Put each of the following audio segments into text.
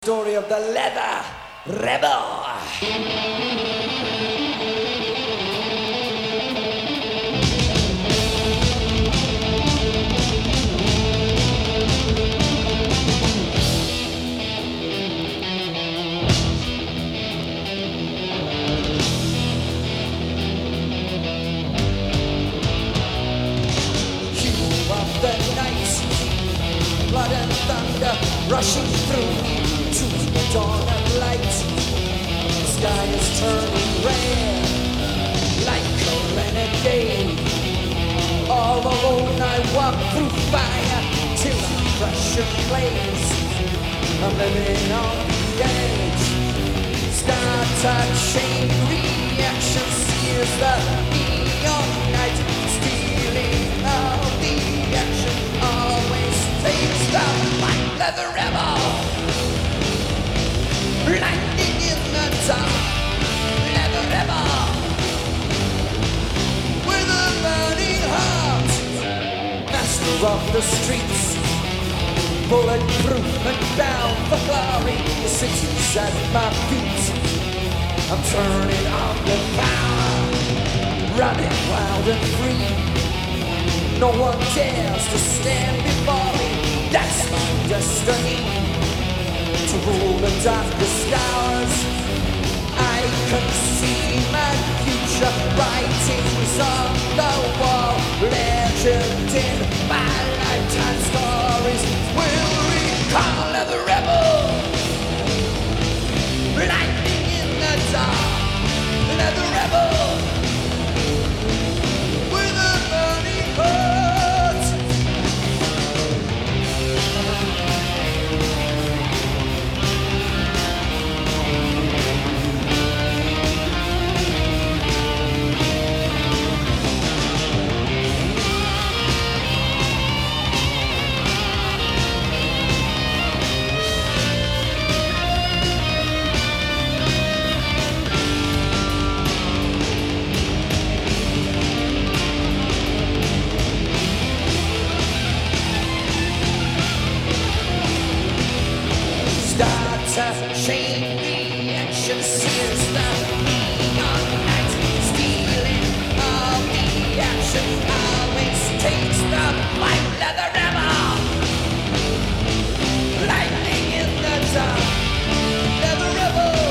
Story of the Leather Rebel. Hue of the night, blood and thunder rushing through to the dawn of light. The sky is turning red like a renegade. All alone I walk through fire till I crush and blaze. I'm living on the edge. Star touching reaction sears the neon night, stealing all the action. Always takes the white leather rebel. Blinding in the dark, leather rebel, with a burning heart, master of the streets, bulletproof and bound for glory. The city's at my feet. I'm turning on the power, running wild and free. No one dares to stand before me. That's my destiny. To rule the darkest hours, I can see my future writings on the wall. Legend in my lifetime stories will recall the rebel. Lightning in the dark, the rebel with a burning heart. Chain reaction sears the neon night, stealing all the action. Always takes the white leather rebel. Lightning in the dark, leather rebel,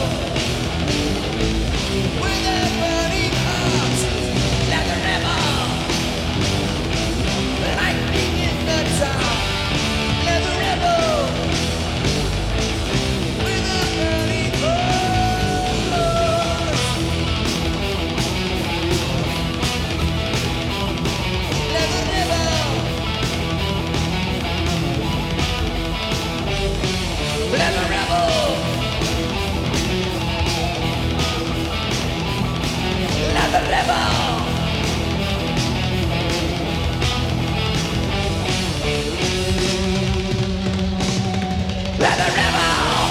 with a burning heart, leather rebel. Lightning in the dark, leather rebel. Leather rebel, leather rebel, leather rebel.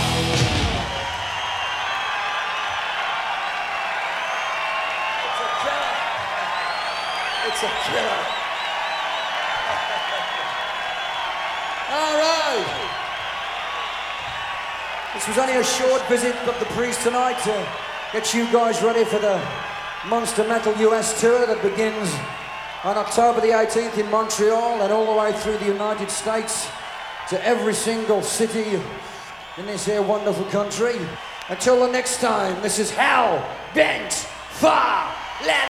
It's a killer. It's a killer. All right. This was only a short visit of the Priest tonight to get you guys ready for the Monster Metal US tour that begins on October the 18th in Montreal and all the way through the United States to every single city in this here wonderful country. Until the next time, this is Hell Bent for Leather.